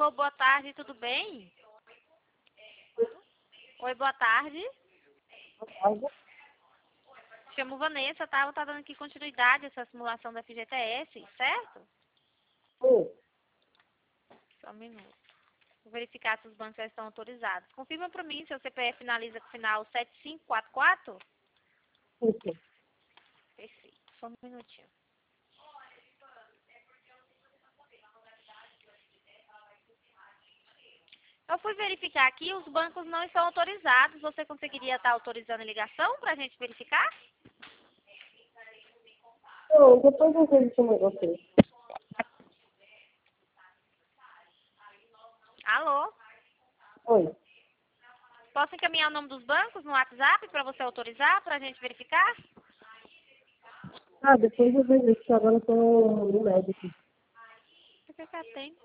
Alô, boa tarde, tudo bem? Oi, boa tarde. Chamo Vanessa, tá? Eu tá dando aqui continuidade a essa simulação da FGTS, certo? Oi. Só um minuto. Vou verificar se os bancos já estão autorizados. Confirma para mim, seu CPF finaliza com o final 7544? Isso. Perfeito. Só um minutinho. Eu fui verificar aqui, os bancos não estão autorizados. Você conseguiria estar autorizando a ligação para a gente verificar? Não, depois eu vejo com você. Alô? Oi. Posso encaminhar o nome dos bancos no WhatsApp para você autorizar, para a gente verificar? Ah, depois eu vejo isso, que agora eu tô no médico. Por que que atende?